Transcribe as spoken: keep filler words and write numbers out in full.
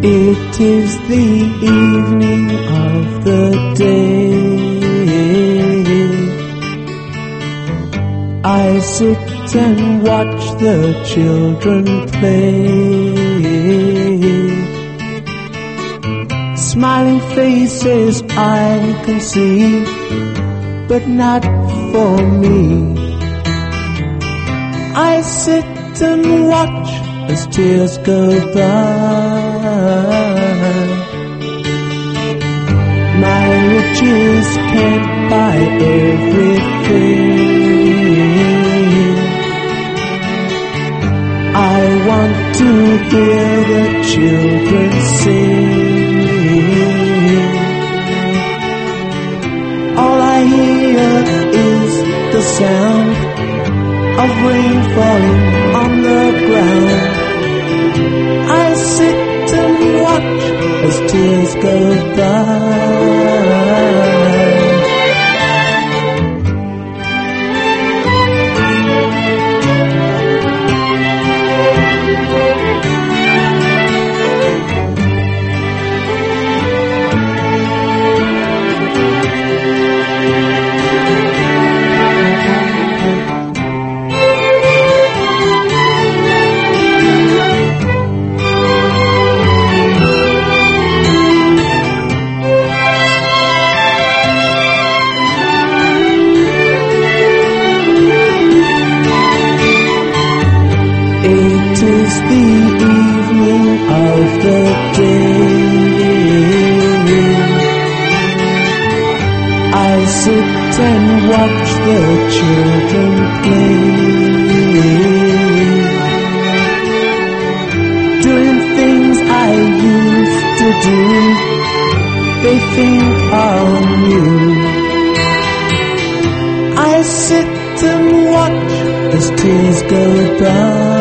It is the evening of the day. I sit and watch the children play. Smiling faces I can see, but not for me. I sit and watch as tears go by. My riches can't buy everything. I want to hear the children sing. All I hear is the sound of rain falling on the ground. I sit and watch as tears go by. It is the evening of the day. I sit and watch the children play, doing things I used to do. They think are new. I sit and watch as tears go by.